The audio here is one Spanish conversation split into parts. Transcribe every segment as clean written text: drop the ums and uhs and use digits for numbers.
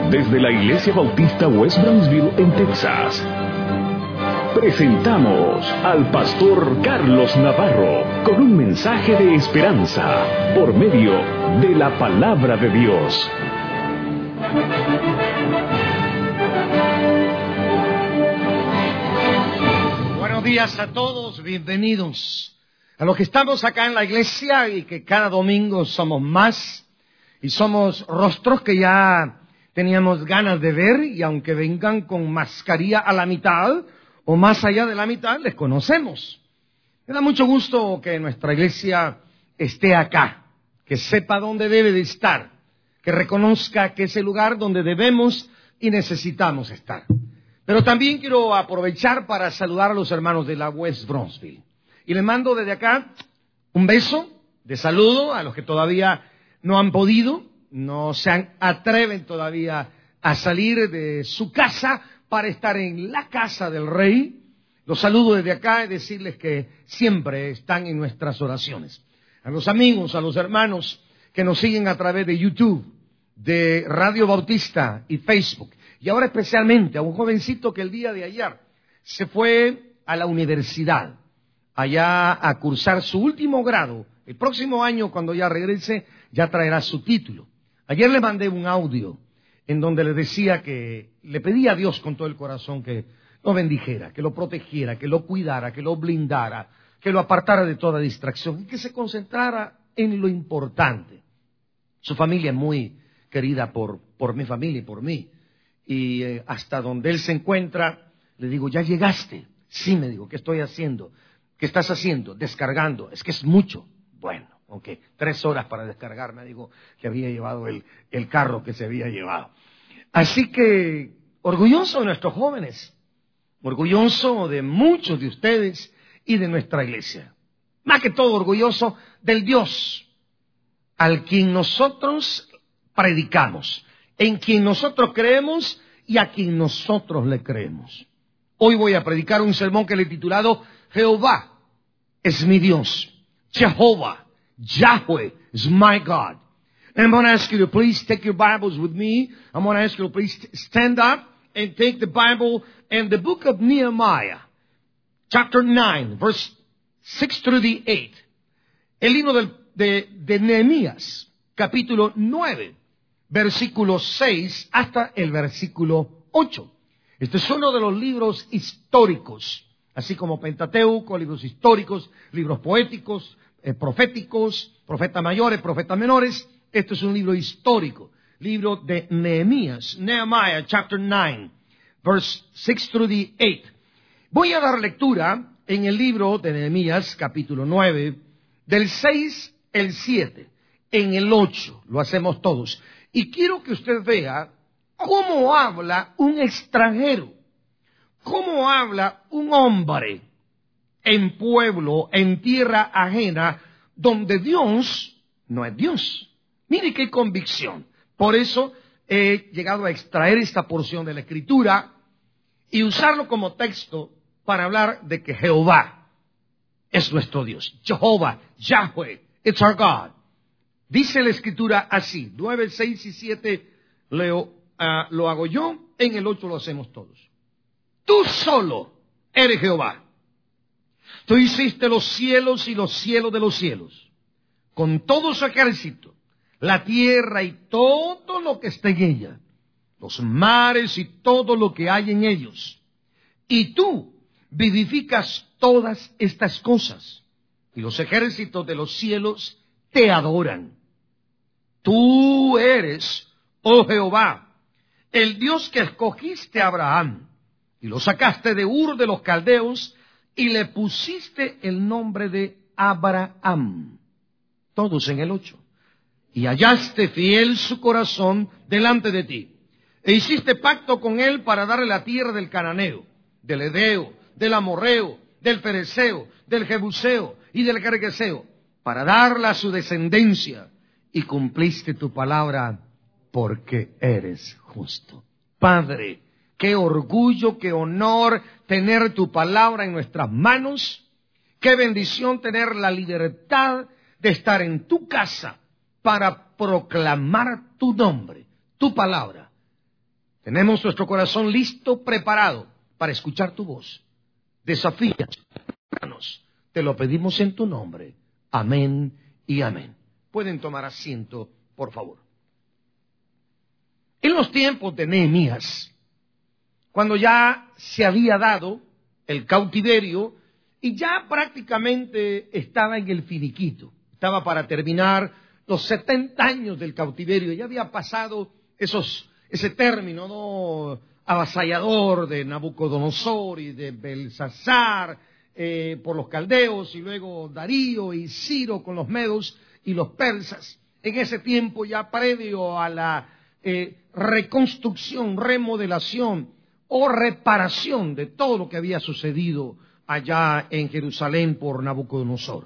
Desde la Iglesia Bautista West Brownsville, en Texas, presentamos al pastor Carlos Navarro con un mensaje de esperanza por medio de la palabra de Dios. Buenos días a todos, bienvenidos a los que estamos acá en la iglesia y que cada domingo somos más y somos rostros que ya teníamos ganas de ver, y aunque vengan con mascarilla a la mitad o más allá de la mitad, les conocemos. Me da mucho gusto que nuestra iglesia esté acá, que sepa dónde debe de estar, que reconozca que es el lugar donde debemos y necesitamos estar. Pero también quiero aprovechar para saludar a los hermanos de la West Brownsville. Y les mando desde acá un beso de saludo a los que todavía no han podido, no se atreven todavía a salir de su casa para estar en la casa del Rey. Los saludo desde acá y decirles que siempre están en nuestras oraciones. A los amigos, a los hermanos que nos siguen a través de YouTube, de Radio Bautista y Facebook. Y ahora especialmente a un jovencito que el día de ayer se fue a la universidad, allá a cursar su último grado. El próximo año, cuando ya regrese, ya traerá su título. Ayer le mandé un audio en donde le decía que le pedía a Dios con todo el corazón que lo bendijera, que lo protegiera, que lo cuidara, que lo blindara, que lo apartara de toda distracción y que se concentrara en lo importante. Su familia es muy querida por mi familia y por mí. Y hasta donde él se encuentra, le digo, ¿ya llegaste? Sí, me digo, ¿qué estoy haciendo? ¿Qué estás haciendo? Descargando. Es que es mucho. Bueno, ok, 3 horas para descargar, me dijo que había llevado el carro que se había llevado. Así que, orgulloso de nuestros jóvenes, orgulloso de muchos de ustedes y de nuestra iglesia. Más que todo, orgulloso del Dios al quien nosotros predicamos, en quien nosotros creemos y a quien nosotros le creemos. Hoy voy a predicar un sermón que le he titulado Jehová es mi Dios. Jehovah, Yahweh is my God. And I'm going to ask you to please take your Bibles with me. I'm going to ask you to please stand up and take the Bible and the book of Nehemiah, chapter 9, verse 6 through the 8. El libro de Nehemías, capítulo 9, versículo 6 hasta el versículo 8. Este es uno de los libros históricos, así como Pentateuco, libros históricos, libros poéticos, proféticos, profetas mayores, profetas menores. Este es un libro histórico, libro de Nehemías, Nehemiah, chapter 9, verse 6 through the 8. Voy a dar lectura en el libro de Nehemías, capítulo 9, del 6 al 7, en el 8, lo hacemos todos. Y quiero que usted vea cómo habla un extranjero, cómo habla un hombre en pueblo, en tierra ajena, donde Dios no es Dios. Mire qué convicción. Por eso he llegado a extraer esta porción de la Escritura y usarlo como texto para hablar de que Jehová es nuestro Dios. Jehová, Yahweh, it's our God. Dice la Escritura así, 9, 6 y 7 lo hago yo, en el 8 lo hacemos todos. Tú solo eres Jehová. Tú hiciste los cielos y los cielos de los cielos, con todo su ejército, la tierra y todo lo que está en ella, los mares y todo lo que hay en ellos. Y tú vivificas todas estas cosas, y los ejércitos de los cielos te adoran. Tú eres, oh Jehová, el Dios que escogiste a Abraham, y lo sacaste de Ur de los Caldeos, y le pusiste el nombre de Abraham. Todos en el 8. Y hallaste fiel su corazón delante de ti, e hiciste pacto con él para darle la tierra del Cananeo, del Hedeo, del Amorreo, del Fereceo, del Jebuseo y del Gergeseo, para darla a su descendencia, y cumpliste tu palabra porque eres justo. Padre, qué orgullo, qué honor tener tu palabra en nuestras manos. Qué bendición tener la libertad de estar en tu casa para proclamar tu nombre, tu palabra. Tenemos nuestro corazón listo, preparado para escuchar tu voz. Desafíanos, te lo pedimos en tu nombre. Amén y amén. Pueden tomar asiento, por favor. En los tiempos de Nehemías, cuando ya se había dado el cautiverio y ya prácticamente estaba en el finiquito, estaba para terminar los 70 años del cautiverio, ya había pasado ese término, ¿no?, avasallador de Nabucodonosor y de Belsasar por los caldeos, y luego Darío y Ciro con los medos y los persas. En ese tiempo ya previo a la reconstrucción, remodelación o reparación de todo lo que había sucedido allá en Jerusalén por Nabucodonosor.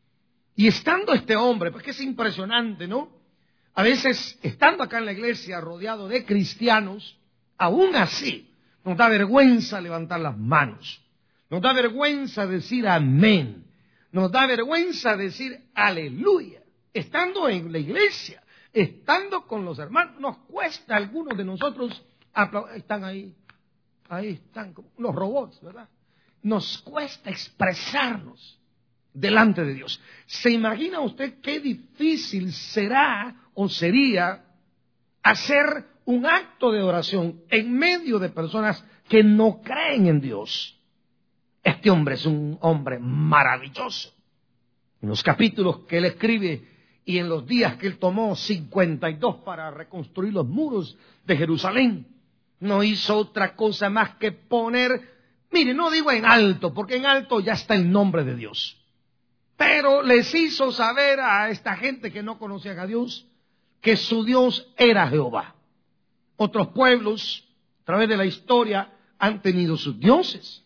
Y estando este hombre, pues que es impresionante, ¿no? A veces, estando acá en la iglesia rodeado de cristianos, aún así nos da vergüenza levantar las manos, nos da vergüenza decir amén, nos da vergüenza decir aleluya. Estando en la iglesia, estando con los hermanos, nos cuesta a algunos de nosotros aplaudir. Están ahí están como los robots, ¿verdad? Nos cuesta expresarnos delante de Dios. ¿Se imagina usted qué difícil será o sería hacer un acto de oración en medio de personas que no creen en Dios? Este hombre es un hombre maravilloso. En los capítulos que él escribe y en los días que él tomó 52 para reconstruir los muros de Jerusalén, no hizo otra cosa más que poner, mire, no digo en alto, porque en alto ya está el nombre de Dios, pero les hizo saber a esta gente que no conocían a Dios que su Dios era Jehová. Otros pueblos, a través de la historia, han tenido sus dioses,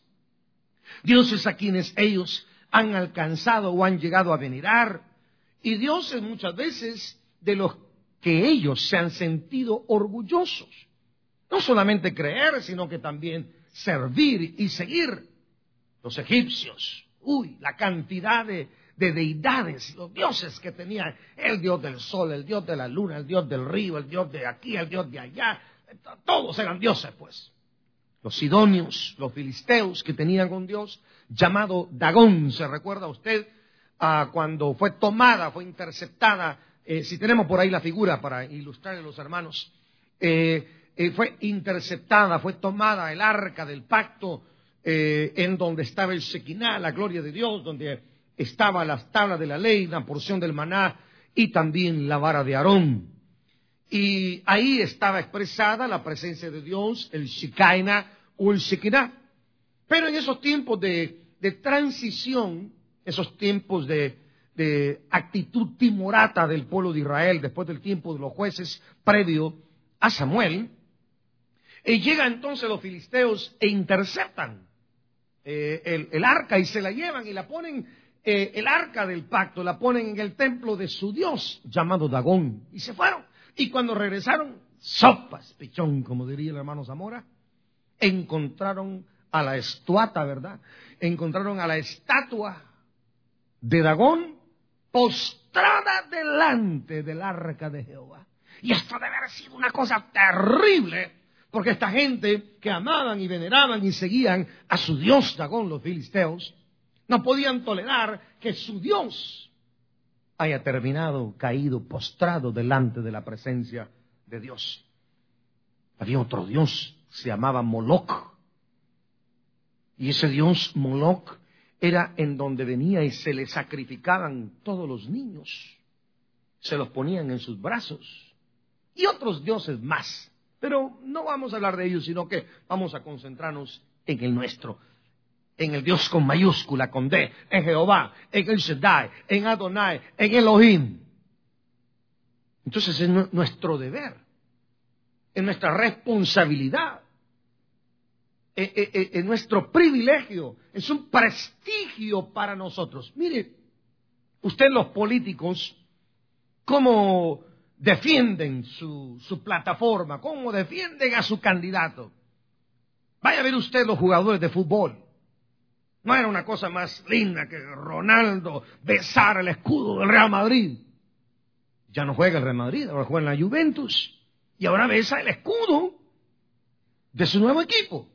dioses a quienes ellos han alcanzado o han llegado a venerar, y dioses muchas veces de los que ellos se han sentido orgullosos. No solamente creer, sino que también servir y seguir. Los egipcios, la cantidad de deidades, los dioses que tenían, el dios del sol, el dios de la luna, el dios del río, el dios de aquí, el dios de allá, todos eran dioses, pues. Los sidonios, los filisteos, que tenían un dios llamado Dagón. ¿Se recuerda usted cuando fue tomada, fue interceptada? Si tenemos por ahí la figura para ilustrarle a los hermanos, fue interceptada, fue tomada el arca del pacto, en donde estaba el Shekinah, la gloria de Dios, donde estaba las tablas de la ley, la porción del maná y también la vara de Aarón. Y ahí estaba expresada la presencia de Dios, el Shekinah o el Shekinah. Pero en esos tiempos de transición, esos tiempos de actitud timorata del pueblo de Israel, después del tiempo de los jueces previo a Samuel, llegan entonces los filisteos e interceptan el arca y se la llevan y la ponen, el arca del pacto, la ponen en el templo de su dios llamado Dagón, y se fueron. Y cuando regresaron, sopas, pichón, como diría el hermano Zamora, encontraron a la estuata, ¿verdad? Encontraron a la estatua de Dagón postrada delante del arca de Jehová. Y esto debe haber sido una cosa terrible, porque esta gente que amaban y veneraban y seguían a su dios Dagón, los filisteos, no podían tolerar que su dios haya terminado caído, postrado delante de la presencia de Dios. Había otro dios, se llamaba Moloch. Y ese dios Moloch era en donde venía y se le sacrificaban todos los niños. Se los ponían en sus brazos. Y otros dioses más. Pero no vamos a hablar de ellos, sino que vamos a concentrarnos en el nuestro. En el Dios con mayúscula, con D, en Jehová, en El Shaddai, en Adonai, en Elohim. Entonces es nuestro deber, es nuestra responsabilidad, es nuestro privilegio, es un prestigio para nosotros. Mire, usted los políticos, cómo defienden su plataforma, cómo defienden a su candidato. Vaya a ver usted los jugadores de fútbol. No era una cosa más linda que Ronaldo besar el escudo del Real Madrid. Ya no juega el Real Madrid, ahora juega en la Juventus. Y ahora besa el escudo de su nuevo equipo.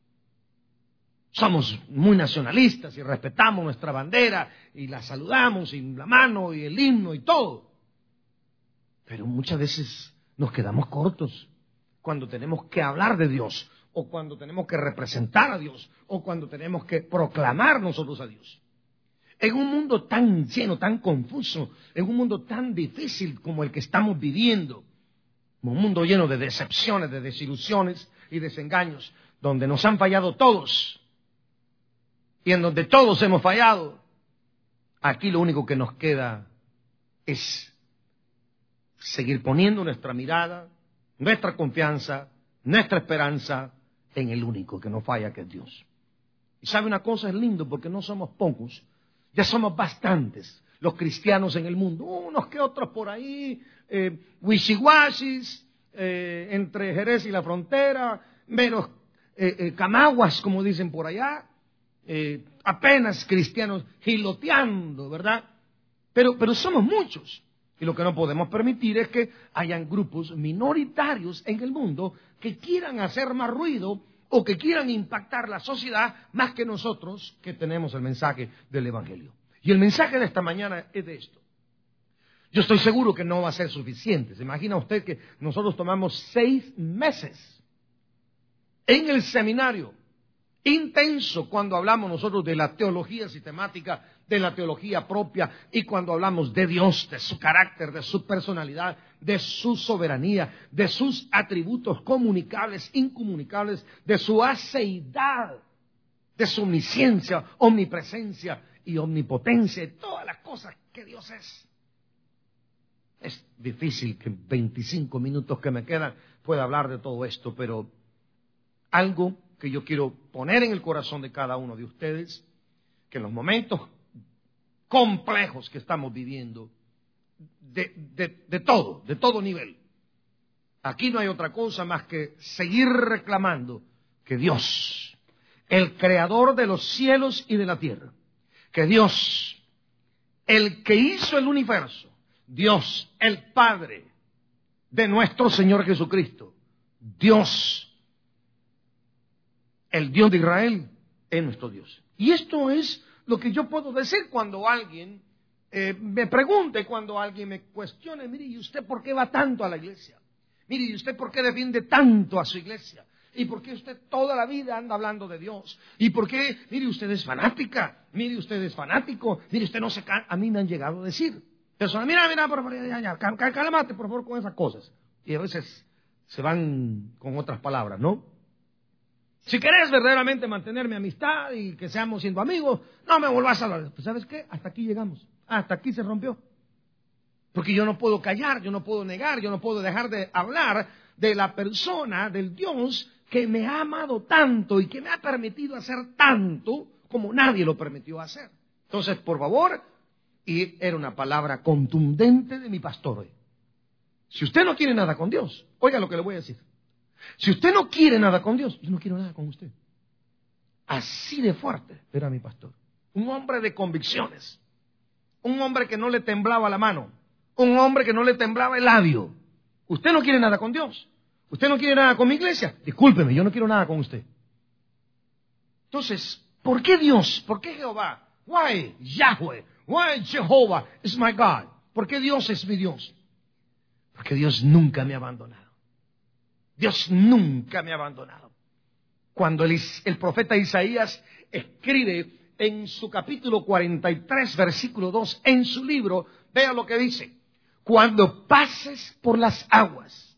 Somos muy nacionalistas y respetamos nuestra bandera y la saludamos y la mano y el himno y todo. Pero muchas veces nos quedamos cortos cuando tenemos que hablar de Dios, o cuando tenemos que representar a Dios, o cuando tenemos que proclamar nosotros a Dios. En un mundo tan lleno, tan confuso, en un mundo tan difícil como el que estamos viviendo, un mundo lleno de decepciones, de desilusiones y desengaños, donde nos han fallado todos, y en donde todos hemos fallado, aquí lo único que nos queda es seguir poniendo nuestra mirada, nuestra confianza, nuestra esperanza en el único que no falla, que es Dios. Y sabe una cosa, es lindo porque no somos pocos, ya somos bastantes los cristianos en el mundo, unos que otros por ahí, wishiwashis, entre Jerez y la frontera, menos camaguas, como dicen por allá, apenas cristianos giloteando, ¿verdad? Pero somos muchos. Y lo que no podemos permitir es que hayan grupos minoritarios en el mundo que quieran hacer más ruido o que quieran impactar la sociedad más que nosotros que tenemos el mensaje del Evangelio. Y el mensaje de esta mañana es de esto. Yo estoy seguro que no va a ser suficiente. ¿Se imagina usted que nosotros tomamos 6 meses en el seminario intenso cuando hablamos nosotros de la teología sistemática, de la teología propia, y cuando hablamos de Dios, de su carácter, de su personalidad, de su soberanía, de sus atributos comunicables, incomunicables, de su aceidad, de su omnisciencia, omnipresencia y omnipotencia, y todas las cosas que Dios es. Es difícil que en 25 minutos que me quedan pueda hablar de todo esto, pero algo que yo quiero poner en el corazón de cada uno de ustedes, que en los momentos complejos que estamos viviendo, de todo nivel, aquí no hay otra cosa más que seguir reclamando que Dios, el creador de los cielos y de la tierra, que Dios, el que hizo el universo, Dios, el Padre de nuestro Señor Jesucristo, Dios, el Dios de Israel, es nuestro Dios. Y esto es lo que yo puedo decir cuando alguien me pregunte, cuando alguien me cuestione, mire, ¿y usted por qué va tanto a la iglesia? Mire, ¿y usted por qué defiende tanto a su iglesia? ¿Y por qué usted toda la vida anda hablando de Dios? ¿Y por qué, mire, usted es fanática? Mire, usted es fanático. Mire, usted no se cansa. A mí me han llegado a decir personas, mira, por favor, cálmate, por favor, con esas cosas. Y a veces se van con otras palabras, ¿no? Si querés verdaderamente mantener mi amistad y que seamos siendo amigos, no me volvás a hablar. Pues ¿sabes qué? Hasta aquí llegamos. Hasta aquí se rompió. Porque yo no puedo callar, yo no puedo negar, yo no puedo dejar de hablar de la persona, del Dios que me ha amado tanto y que me ha permitido hacer tanto como nadie lo permitió hacer. Entonces, por favor, y era una palabra contundente de mi pastor hoy. Si usted no quiere nada con Dios, oiga lo que le voy a decir. Si usted no quiere nada con Dios, yo no quiero nada con usted. Así de fuerte era mi pastor. Un hombre de convicciones. Un hombre que no le temblaba la mano. Un hombre que no le temblaba el labio. Usted no quiere nada con Dios. Usted no quiere nada con mi iglesia. Discúlpeme, yo no quiero nada con usted. Entonces, ¿por qué Dios? ¿Por qué Jehová? Why Yahweh? Why Jehovah is my God? ¿Por qué Dios es mi Dios? Porque Dios nunca me ha abandonado. Dios nunca me ha abandonado. Cuando el profeta Isaías escribe en su capítulo 43, versículo 2, en su libro, vea lo que dice. Cuando pases por las aguas,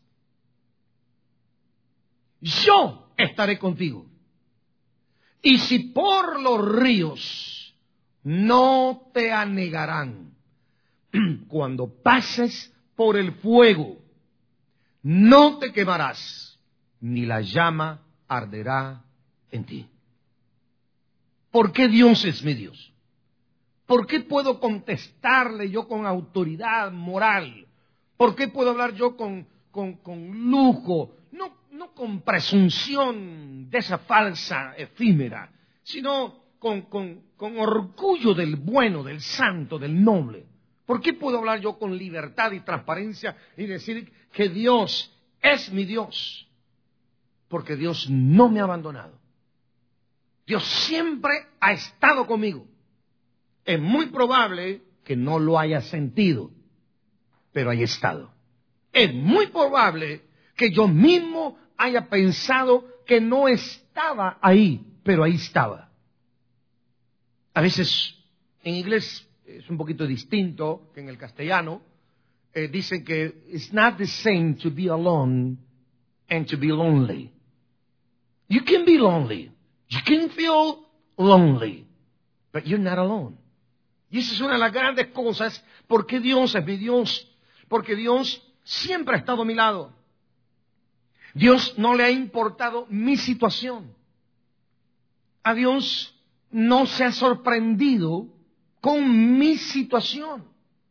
yo estaré contigo. Y si por los ríos, no te anegarán. Cuando pases por el fuego, no te quemarás, ni la llama arderá en ti. ¿Por qué Dios es mi Dios? ¿Por qué puedo contestarle yo con autoridad moral? ¿Por qué puedo hablar yo con lujo? No con presunción de esa falsa efímera, sino con orgullo del bueno, del santo, del noble. ¿Por qué puedo hablar yo con libertad y transparencia y decir que Dios es mi Dios? Porque Dios no me ha abandonado. Dios siempre ha estado conmigo. Es muy probable que no lo haya sentido, pero haya estado. Es muy probable que yo mismo haya pensado que no estaba ahí, pero ahí estaba. A veces en inglés es un poquito distinto que en el castellano. Dicen que it's not the same to be alone and to be lonely. You can be lonely. You can feel lonely, but you're not alone. Y esa es una de las grandes cosas porque Dios es mi Dios. Porque Dios siempre ha estado a mi lado. Dios no le ha importado mi situación. A Dios no se ha con mi situación.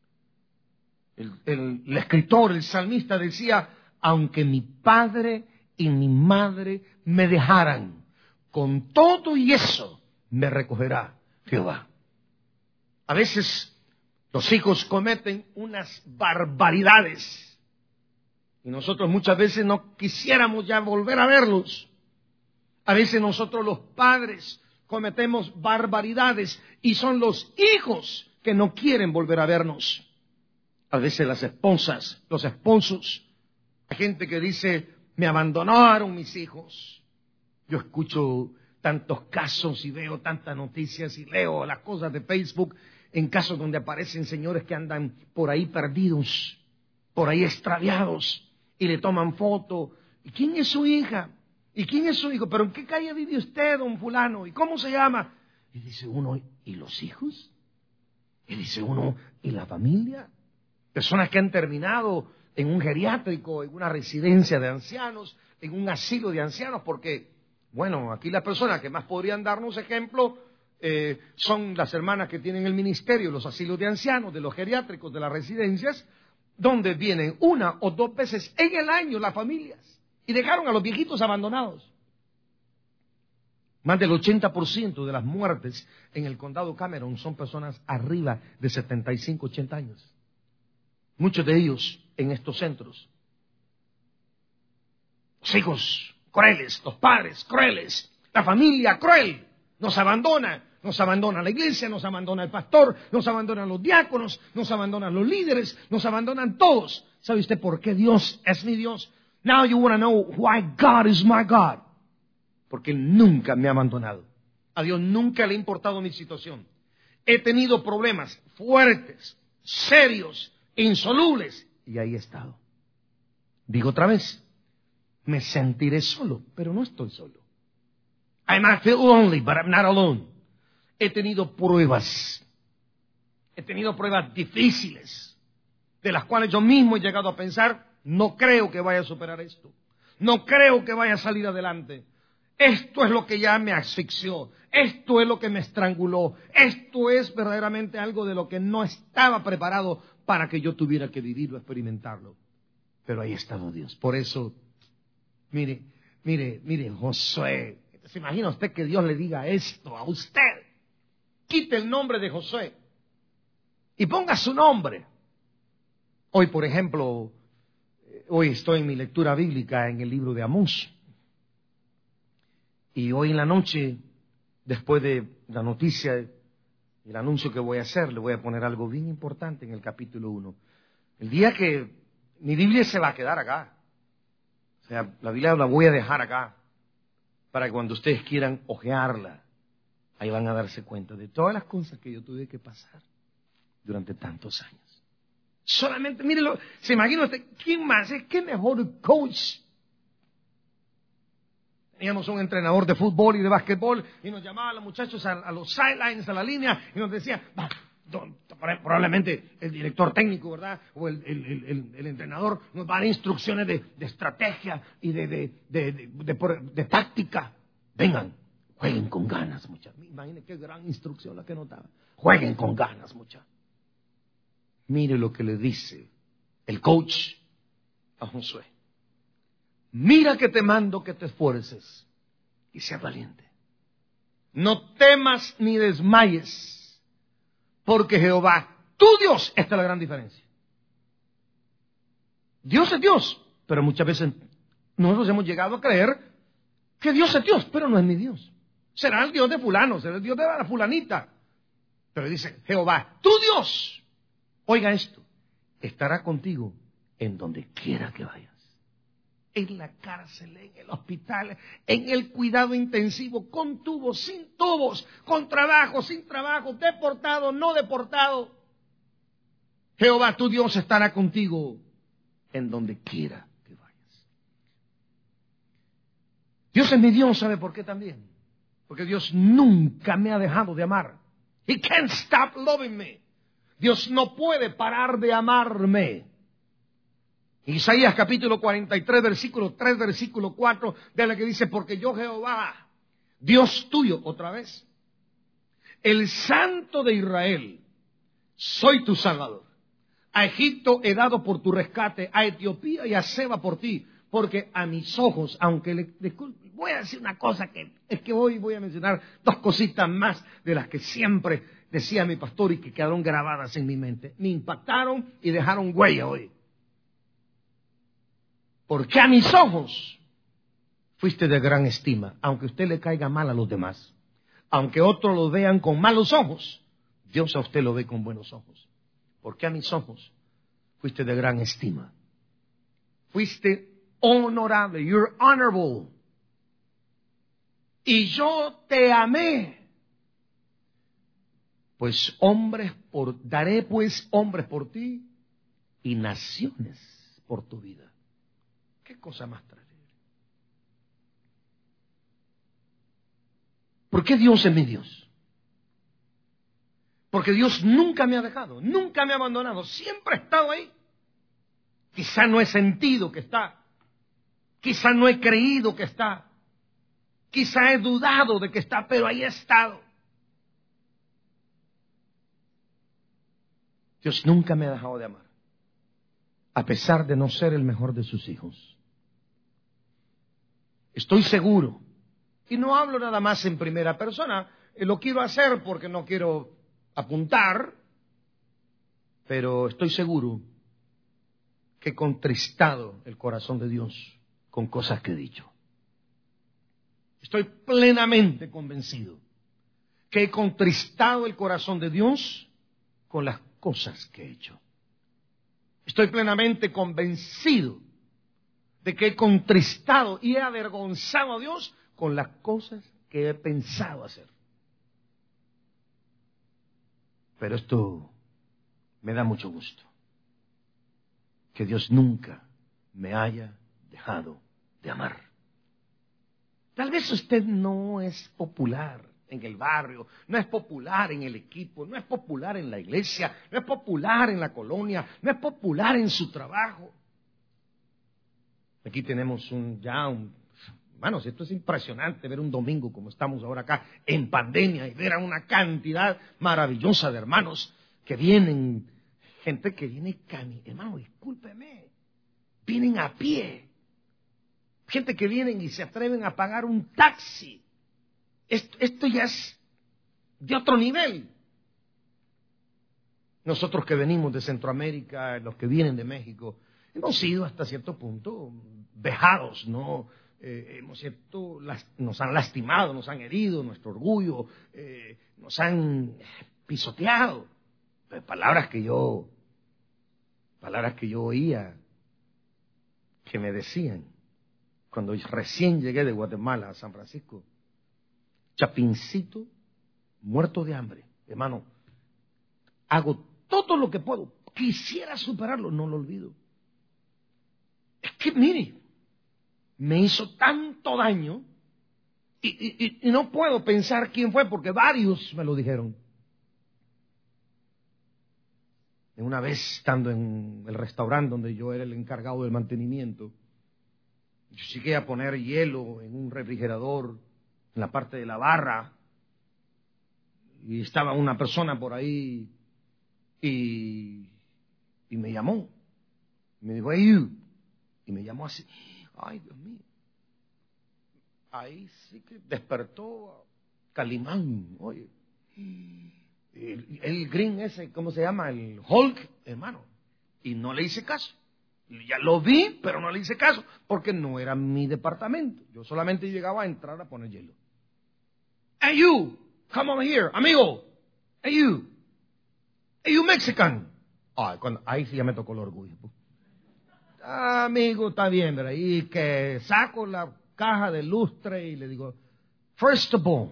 El escritor, el salmista decía, aunque mi padre y mi madre me dejaran, con todo y eso me recogerá Jehová. A veces los hijos cometen unas barbaridades y nosotros muchas veces no quisiéramos ya volver a verlos. A veces nosotros los padres cometemos barbaridades y son los hijos que no quieren volver a vernos. A veces las esposas, los esposos, hay gente que dice, me abandonaron mis hijos. Yo escucho tantos casos y veo tantas noticias y leo las cosas de Facebook en casos donde aparecen señores que andan por ahí perdidos, por ahí extraviados y le toman foto. ¿Y quién es su hija? ¿Y quién es su hijo? ¿Pero en qué calle vive usted, don fulano? ¿Y cómo se llama? Y dice uno, ¿y los hijos? Y dice uno, ¿y la familia? Personas que han terminado en un geriátrico, en una residencia de ancianos, en un asilo de ancianos, porque, bueno, aquí las personas que más podrían darnos ejemplo son las hermanas que tienen el ministerio, los asilos de ancianos, de los geriátricos, de las residencias, donde vienen una o dos veces en el año las familias y dejaron a los viejitos abandonados. Más del 80% de las muertes en el condado Cameron son personas arriba de 75, 80 años. Muchos de ellos en estos centros. Los hijos crueles, los padres crueles, la familia cruel, nos abandona la iglesia, nos abandona el pastor, nos abandonan los diáconos, nos abandonan los líderes, nos abandonan todos. ¿Sabe usted por qué Dios es mi Dios? Now you want to know why God is my God. Porque Él nunca me ha abandonado. A Dios nunca le ha importado mi situación. He tenido problemas fuertes, serios, insolubles, y ahí he estado. Digo otra vez, me sentiré solo, pero no estoy solo. I might feel lonely, but I'm not alone. He tenido pruebas difíciles, de las cuales yo mismo he llegado a pensar, no creo que vaya a superar esto, no creo que vaya a salir adelante. Esto es lo que ya me asfixió, esto es lo que me estranguló, esto es verdaderamente algo de lo que no estaba preparado para que yo tuviera que vivirlo, experimentarlo. Pero ahí ha estado Dios. Por eso, mire, Josué, ¿se imagina usted que Dios le diga esto a usted? Quite el nombre de Josué y ponga su nombre. Hoy, por ejemplo, hoy estoy en mi lectura bíblica en el libro de Amós. Y hoy en la noche, después de la noticia, el anuncio que voy a hacer, le voy a poner algo bien importante en el capítulo 1. El día que mi Biblia se va a quedar acá. O sea, la Biblia la voy a dejar acá para que cuando ustedes quieran hojearla, ahí van a darse cuenta de todas las cosas que yo tuve que pasar durante tantos años. Solamente, mírelo, se imagina usted, ¿quién más? ¿Qué mejor coach? Teníamos un entrenador de fútbol y de básquetbol y nos llamaba a los muchachos a los sidelines, a la línea, y nos decía, probablemente el director técnico, ¿verdad? O el entrenador nos va a dar instrucciones de estrategia y de táctica. Vengan, jueguen con ganas, muchachos. Imaginen qué gran instrucción la que nos daba. Jueguen con ganas, muchachos. Mire lo que le dice el coach a Josué. Mira que te mando que te esfuerces y seas valiente. No temas ni desmayes, porque Jehová, tu Dios, esta es la gran diferencia. Dios es Dios, pero muchas veces nosotros hemos llegado a creer Que Dios es Dios, pero no es mi Dios. Será el Dios de fulano, será el Dios de la fulanita. Pero dice, Jehová, tu Dios, oiga esto, estará contigo en donde quiera que vayas. En la cárcel, en el hospital, en el cuidado intensivo, con tubos, sin tubos, con trabajo, sin trabajo, deportado, no deportado. Jehová, tu Dios, estará contigo en donde quiera que vayas. Dios es mi Dios, ¿sabe por qué también? Porque Dios nunca me ha dejado de amar. He can't stop loving me. Dios no puede parar de amarme. Isaías capítulo 43, versículo 3, versículo 4, de la que dice, porque yo Jehová, Dios tuyo, otra vez, el Santo de Israel, soy tu Salvador. A Egipto he dado por tu rescate, a Etiopía y a Seba por ti, porque a mis ojos, aunque voy a decir una cosa que hoy voy a mencionar dos cositas más de las que siempre decía mi pastor y que quedaron grabadas en mi mente, me impactaron y dejaron huella hoy. Porque a mis ojos fuiste de gran estima, aunque usted le caiga mal a los demás, aunque otros lo vean con malos ojos, Dios a usted lo ve con buenos ojos. Porque a mis ojos fuiste de gran estima, fuiste honorable, you're honorable, y yo te amé. Pues daré pues hombres por ti y naciones por tu vida. ¿Qué cosa más terrible? ¿Por qué Dios es mi Dios? Porque Dios nunca me ha dejado, nunca me ha abandonado, siempre ha estado ahí. Quizá no he sentido que está, quizá no he creído que está, quizá he dudado de que está, pero ahí ha estado. Dios nunca me ha dejado de amar, a pesar de no ser el mejor de sus hijos. Estoy seguro, y no hablo nada más en primera persona, lo quiero hacer porque no quiero apuntar, pero estoy seguro que he contristado el corazón de Dios con cosas que he dicho. Estoy plenamente convencido que he contristado el corazón de Dios con las cosas que he hecho. Estoy plenamente convencido de que he contristado y he avergonzado a Dios con las cosas que he pensado hacer. Pero esto me da mucho gusto, que Dios nunca me haya dejado de amar. Tal vez usted no es popular en el barrio, no es popular en el equipo, no es popular en la iglesia, no es popular en la colonia, no es popular en su trabajo. Aquí tenemos hermanos, esto es impresionante ver un domingo como estamos ahora acá en pandemia y ver a una cantidad maravillosa de hermanos que vienen, gente que viene hermano, discúlpeme, vienen a pie, gente que vienen y se atreven a pagar un taxi. Esto ya es de otro nivel. Nosotros que venimos de Centroamérica, los que vienen de México, hemos sido hasta cierto punto vejados, ¿no? Nos han lastimado, nos han herido nuestro orgullo, nos han pisoteado. Palabras que yo oía que me decían cuando recién llegué de Guatemala a San Francisco: Chapincito, muerto de hambre, hermano, hago todo lo que puedo, quisiera superarlo, no lo olvido. Es que mire, me hizo tanto daño y no puedo pensar quién fue, porque varios me lo dijeron. Una vez, estando en el restaurante donde yo era el encargado del mantenimiento, yo llegué a poner hielo en un refrigerador en la parte de la barra, y estaba una persona por ahí y me llamó, me dijo, hey you, y me llamó así. Ay, Dios mío, ahí sí que despertó Calimán, oye, el green ese, ¿cómo se llama? El Hulk, hermano, y no le hice caso. Ya lo vi, pero no le hice caso, porque no era mi departamento. Yo solamente llegaba a entrar a poner hielo. Hey you, come over here, amigo. Hey you Mexican. Ahí sí ya me tocó el orgullo. Amigo, está bien, ¿verdad? Y que saco la caja de lustre y le digo, first of all,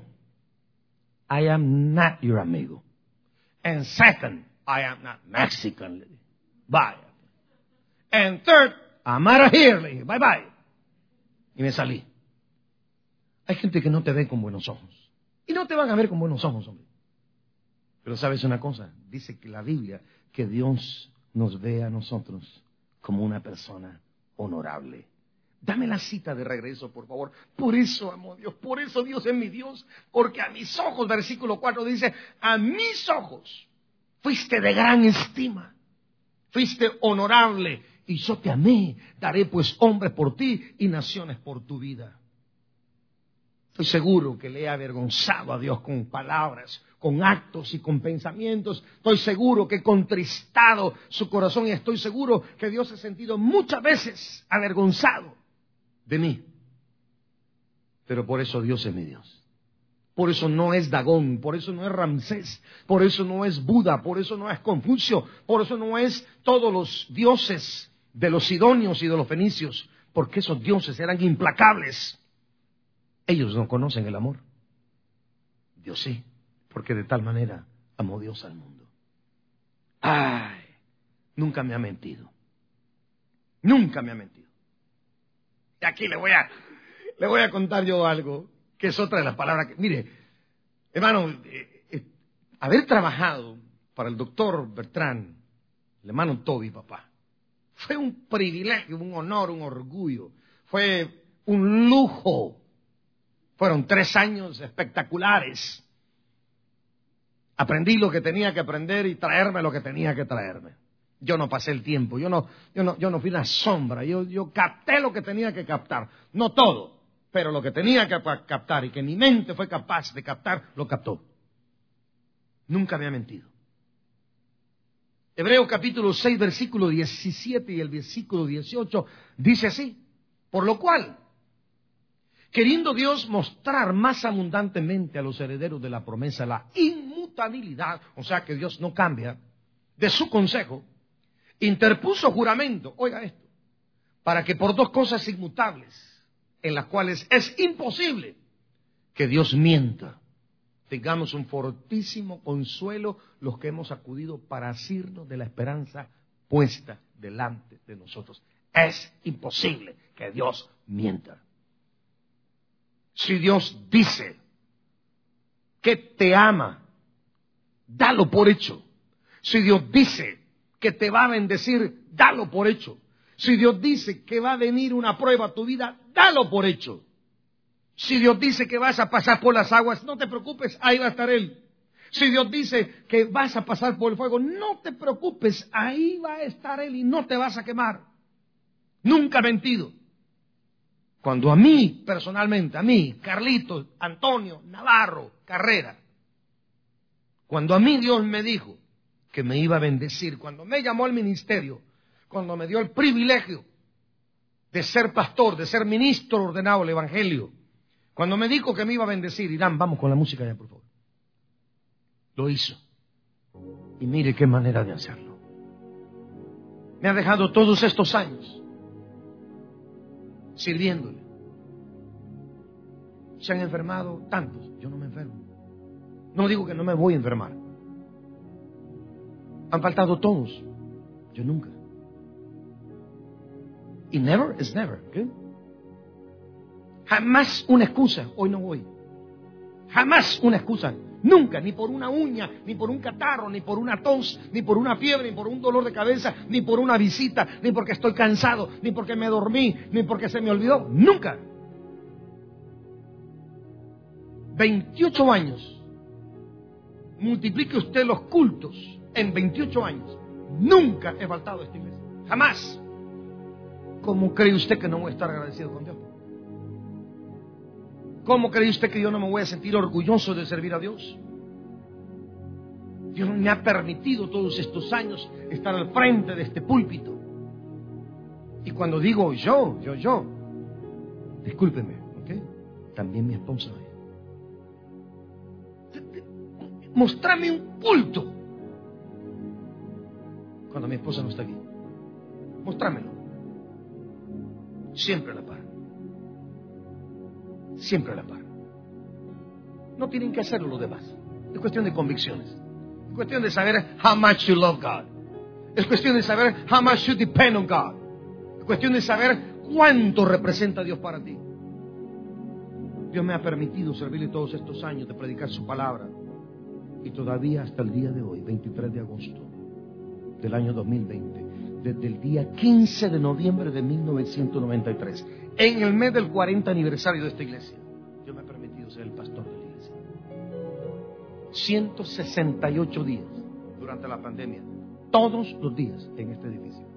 I am not your amigo. And second, I am not Mexican. Le dije, bye. And third, I'm out of here. Le dije, bye bye. Y me salí. Hay gente que no te ve con buenos ojos. Y no te van a ver con buenos ojos, hombre. Pero sabes una cosa, dice que la Biblia, que Dios nos ve a nosotros como una persona honorable. Dame la cita de regreso, por favor. Por eso amo a Dios, por eso Dios es mi Dios, porque a mis ojos, versículo 4 dice, a mis ojos fuiste de gran estima, fuiste honorable, y yo te amé, daré pues hombres por ti y naciones por tu vida. Estoy seguro que le he avergonzado a Dios con palabras, con actos y con pensamientos. Estoy seguro que he contristado su corazón y estoy seguro que Dios se ha sentido muchas veces avergonzado de mí. Pero por eso Dios es mi Dios. Por eso no es Dagón, por eso no es Ramsés, por eso no es Buda, por eso no es Confucio, por eso no es todos los dioses de los sidonios y de los fenicios, porque esos dioses eran implacables. Ellos no conocen el amor. Dios sí, porque de tal manera amó Dios al mundo. Ay, nunca me ha mentido. Nunca me ha mentido. Y aquí le voy a contar yo algo, que es otra de las palabras que... Mire, hermano, haber trabajado para el doctor Bertrand, el hermano Toby, papá, fue un privilegio, un honor, un orgullo. Fue un lujo. Fueron 3 años espectaculares. Aprendí lo que tenía que aprender y traerme lo que tenía que traerme. Yo no pasé el tiempo, yo no fui una sombra, yo capté lo que tenía que captar. No todo, pero lo que tenía que captar y que mi mente fue capaz de captar, lo captó. Nunca me ha mentido. Hebreos capítulo 6, versículo 17 y el versículo 18 dice así: por lo cual, queriendo Dios mostrar más abundantemente a los herederos de la promesa la inmutabilidad, o sea que Dios no cambia, de su consejo, interpuso juramento, oiga esto, para que por 2 cosas inmutables, en las cuales es imposible que Dios mienta, tengamos un fortísimo consuelo los que hemos acudido para asirnos de la esperanza puesta delante de nosotros. Es imposible que Dios mienta. Si Dios dice que te ama, dalo por hecho. Si Dios dice que te va a bendecir, dalo por hecho. Si Dios dice que va a venir una prueba a tu vida, dalo por hecho. Si Dios dice que vas a pasar por las aguas, no te preocupes, ahí va a estar Él. Si Dios dice que vas a pasar por el fuego, no te preocupes, ahí va a estar Él y no te vas a quemar. Nunca ha mentido. Cuando a mí, personalmente, a mí, Carlitos, Antonio, Navarro, Carrera, cuando a mí Dios me dijo que me iba a bendecir, cuando me llamó al ministerio, cuando me dio el privilegio de ser pastor, de ser ministro ordenado del Evangelio, cuando me dijo que me iba a bendecir, Irán, vamos con la música ya, por favor. Lo hizo. Y mire qué manera de hacerlo. Me ha dejado todos estos años sirviéndole. Se han enfermado tantos, yo no me enfermo. No digo que no me voy a enfermar. Han faltado todos, yo nunca. Y never is never, ¿ok? Jamás una excusa, hoy no voy. Jamás una excusa, nunca, ni por una uña, ni por un catarro, ni por una tos, ni por una fiebre, ni por un dolor de cabeza, ni por una visita, ni porque estoy cansado, ni porque me dormí, ni porque se me olvidó, nunca. 28 años. Multiplique usted los cultos en 28 años. Nunca he faltado a esta iglesia, jamás. ¿Cómo cree usted que no voy a estar agradecido con Dios? ¿Cómo cree usted que yo no me voy a sentir orgulloso de servir a Dios? Dios me ha permitido todos estos años estar al frente de este púlpito. Y cuando digo yo, discúlpeme, ¿ok? También mi esposa. Mostrame un culto cuando mi esposa no está aquí. Mostrámelo. Siempre a la par. Siempre a la par. No tienen que hacerlo los demás. Es cuestión de convicciones. Es cuestión de saber how much you love God. Es cuestión de saber how much you depend on God. Es cuestión de saber cuánto representa Dios para ti. Dios me ha permitido servirle todos estos años de predicar su palabra. Y todavía hasta el día de hoy, 23 de agosto del año 2020, desde el día 15 de noviembre de 1993, en el mes del 40 aniversario de esta iglesia, Dios me ha permitido ser el pastor de la iglesia. 168 días durante la pandemia, todos los días en este edificio.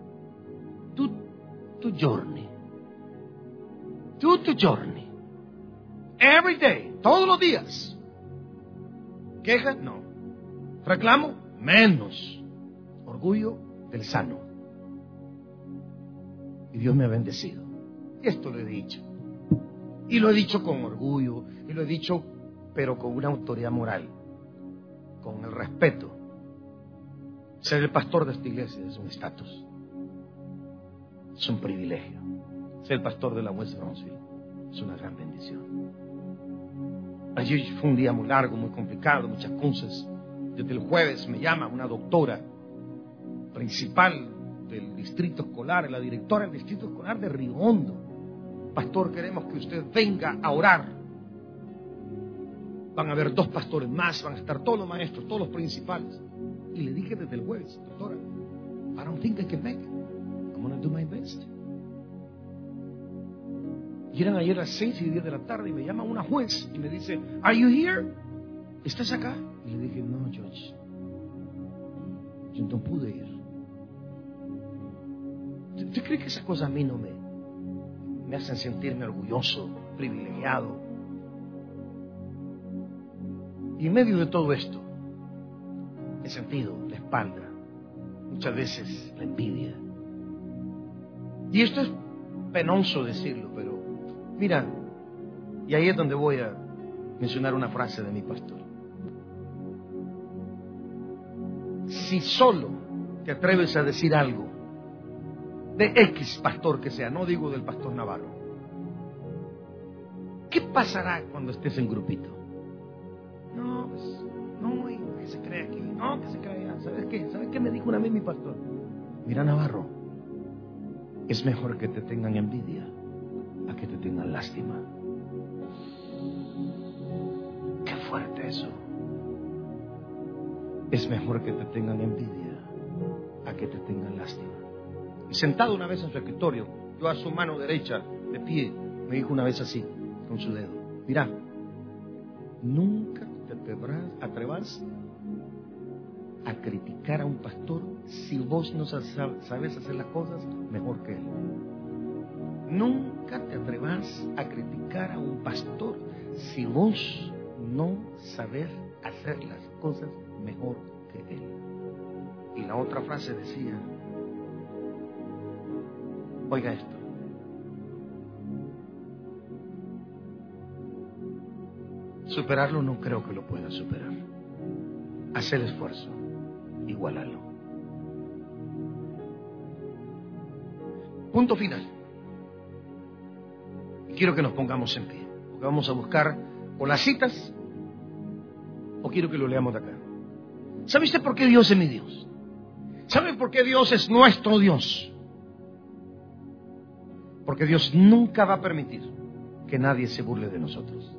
Tu journey. Tu journey. Every day, todos los días. ¿Queja? No. ¿Reclamo? Menos. Orgullo del sano. Y Dios me ha bendecido. Esto lo he dicho. Y lo he dicho con orgullo. Y lo he dicho, pero con una autoridad moral. Con el respeto. Ser el pastor de esta iglesia es un estatus. Es un privilegio. Ser el pastor de la West Brownsville es una gran bendición. Ayer fue un día muy largo, muy complicado, muchas cosas. Desde el jueves me llama una doctora principal del distrito escolar, la directora del distrito escolar de Río Hondo. Pastor, queremos que usted venga a orar. Van a haber 2 pastores más, van a estar todos los maestros, todos los principales. Y le dije desde el jueves, doctora, I don't think I can make it. I'm going to do my best. Y eran ayer las 6:10 de la tarde y me llama una juez y me dice, ¿Are you here? ¿Estás acá? Y le dije, no, George, yo no pude ir. ¿Usted cree que esas cosas a mí no me hacen sentirme orgulloso, privilegiado? Y en medio de todo esto, he sentido la espalda, muchas veces la envidia. Y esto es penoso decirlo, pero mira, y ahí es donde voy a mencionar una frase de mi pastor. Si solo te atreves a decir algo de X pastor que sea, no digo del pastor Navarro, ¿qué pasará cuando estés en grupito? No, pues, no, y que se cree aquí, no, que se cree allá. ¿Sabes qué? ¿Sabes qué me dijo una vez mi pastor? Mira, Navarro, es mejor que te tengan envidia a que te tengan lástima. Qué fuerte eso. Es mejor que te tengan envidia a que te tengan lástima. Y sentado una vez en su escritorio, yo a su mano derecha, de pie, me dijo una vez así, con su dedo, mira, nunca te atrevas a criticar a un pastor si vos no sabes hacer las cosas mejor que él. Nunca te atrevas a criticar a un pastor si vos no sabes hacer las cosas mejor que él. Y la otra frase decía, oiga esto, superarlo no creo que lo pueda superar. Haz el esfuerzo, igualalo. Punto final. Y quiero que nos pongamos en pie, porque vamos a buscar o las citas o quiero que lo leamos de acá. ¿Sabe usted por qué Dios es mi Dios? ¿Sabe por qué Dios es nuestro Dios? Porque Dios nunca va a permitir que nadie se burle de nosotros.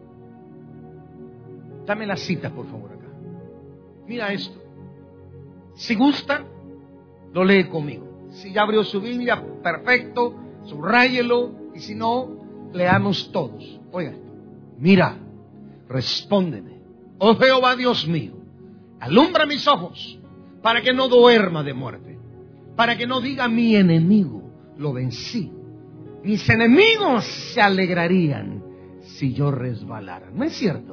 Dame las citas, por favor, acá. Mira esto. Si gusta, lo lee conmigo. Si ya abrió su Biblia, perfecto, subráyelo. Y si no, leamos todos. Oiga esto. Mira, respóndeme, oh Jehová Dios mío, alumbra mis ojos para que no duerma de muerte, para que no diga mi enemigo, lo vencí. Mis enemigos se alegrarían si yo resbalara. ¿No es cierto?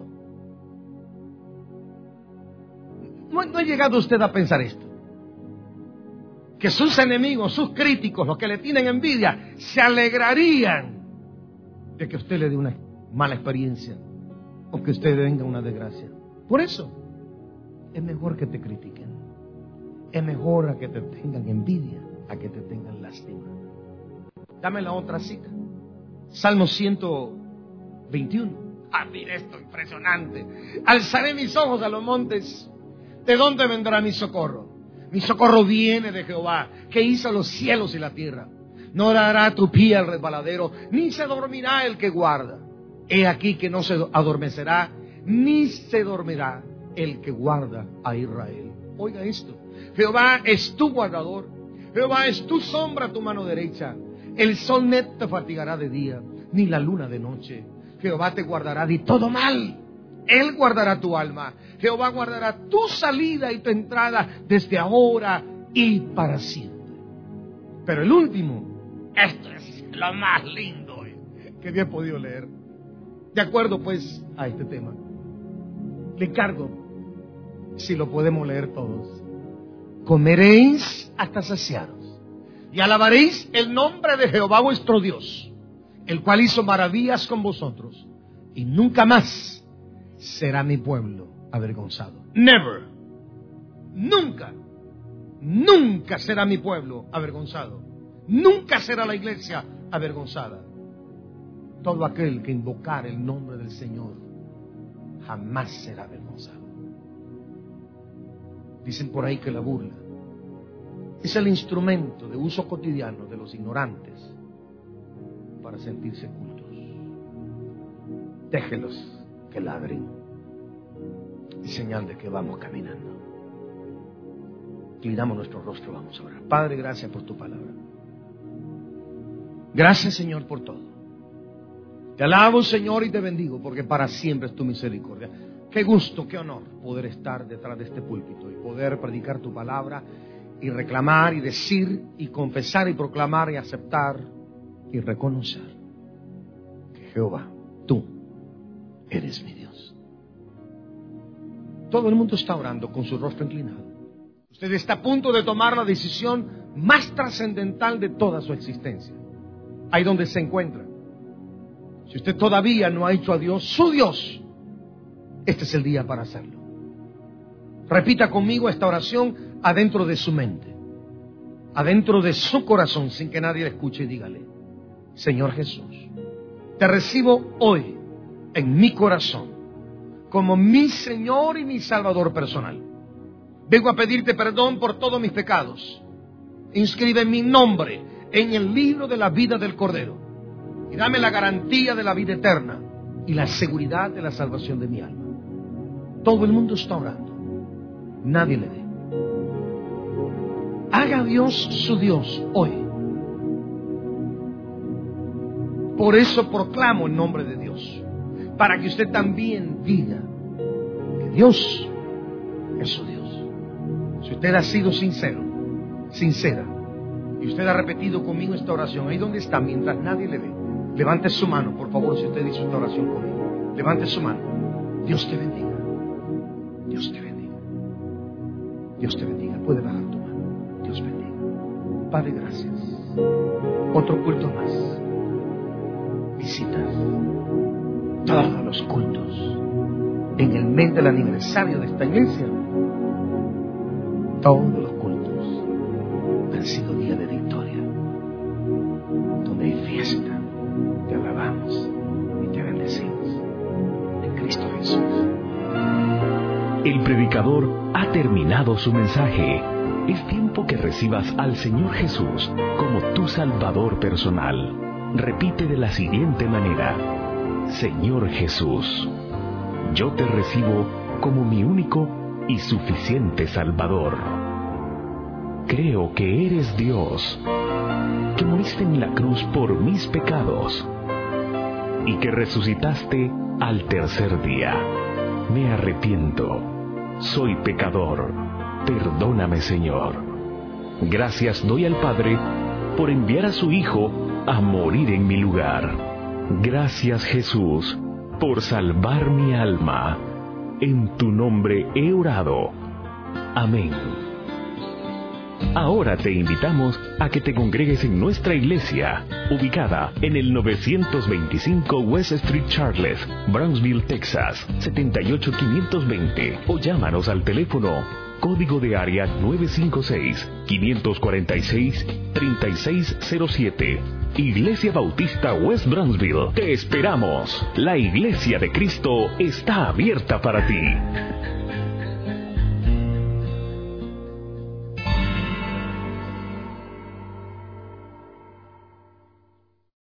¿No ha llegado usted a pensar esto? que sus enemigos, sus críticos, los que le tienen envidia, se alegrarían de que usted le dé una mala experiencia o que usted venga una desgracia. Por eso, es mejor que te critiquen. Es mejor a que te tengan envidia, a que te tengan lástima. Dame la otra cita. Salmo 121. Mira esto, impresionante. Alzaré mis ojos a los montes. ¿De dónde vendrá mi socorro? Mi socorro viene de Jehová, que hizo los cielos y la tierra. No dará tu pie al resbaladero, ni se dormirá el que guarda. He aquí que no se adormecerá, ni se dormirá el que guarda a Israel. Oiga esto. Jehová es tu guardador. Jehová es tu sombra a tu mano derecha. El sol no te fatigará de día, ni la luna de noche. Jehová te guardará de todo mal. Él guardará tu alma. Jehová guardará tu salida y tu entrada desde ahora y para siempre. Pero el último, esto es lo más lindo que yo he podido leer. De acuerdo pues a este tema, le encargo, si lo podemos leer todos: comeréis hasta saciaros y alabaréis el nombre de Jehová vuestro Dios, el cual hizo maravillas con vosotros, y nunca más será mi pueblo avergonzado. Never. Nunca. Nunca será mi pueblo avergonzado. Nunca será la iglesia avergonzada. Todo aquel que invocar el nombre del Señor jamás será avergonzado. Dicen por ahí que la burla es el instrumento de uso cotidiano de los ignorantes para sentirse cultos. Déjelos que ladren, y señal de que vamos caminando. Inclinamos nuestro rostro, vamos a orar. Padre, gracias por tu palabra. Gracias, Señor, por todo. Te alabo, Señor, y te bendigo, porque para siempre es tu misericordia. Qué gusto, qué honor poder estar detrás de este púlpito y poder predicar tu palabra y reclamar y decir y confesar y proclamar y aceptar y reconocer que Jehová, tú eres mi Dios. Todo el mundo está orando con su rostro inclinado. Usted está a punto de tomar la decisión más trascendental de toda su existencia. Ahí donde se encuentra. Si usted todavía no ha hecho a Dios su Dios, este es el día para hacerlo. Repita conmigo esta oración adentro de su mente, adentro de su corazón, sin que nadie le escuche, y dígale: Señor Jesús, te recibo hoy en mi corazón como mi Señor y mi Salvador personal. Vengo a pedirte perdón por todos mis pecados. Inscribe mi nombre en el libro de la vida del Cordero y dame la garantía de la vida eterna y la seguridad de la salvación de mi alma. Todo el mundo está orando, nadie le ve. Haga Dios su Dios hoy. Por eso proclamo el nombre de Dios, para que usted también diga que Dios es su Dios. Si usted ha sido sincero, sincera, y usted ha repetido conmigo esta oración, ahí donde está, mientras nadie le ve, levante su mano, por favor, si usted hizo esta oración conmigo. Levante su mano. Dios te bendiga. Dios te bendiga. Dios te bendiga. Puede bajar tu mano. Dios bendiga. Padre, gracias. Otro culto más. Visitas todos los cultos en el mes del aniversario de esta iglesia. Todos los cultos han sido día de victoria, donde hay fiesta. Te alabamos y te bendecimos en Cristo Jesús. El predicador ha terminado su mensaje. Es tiempo que recibas al Señor Jesús como tu Salvador personal. Repite de la siguiente manera: Señor Jesús, yo te recibo como mi único y suficiente Salvador. Creo que eres Dios, que moriste en la cruz por mis pecados y que resucitaste al tercer día. Me arrepiento, soy pecador, perdóname, Señor. Gracias doy al Padre por enviar a su Hijo a morir en mi lugar. Gracias, Jesús, por salvar mi alma. En tu nombre he orado. Amén. Ahora te invitamos a que te congregues en nuestra iglesia, ubicada en el 925 West Street Charles, Brownsville, Texas, 78520, o llámanos al teléfono código de área 956-546-3607. Iglesia Bautista West Brownsville. Te esperamos. La Iglesia de Cristo está abierta para ti.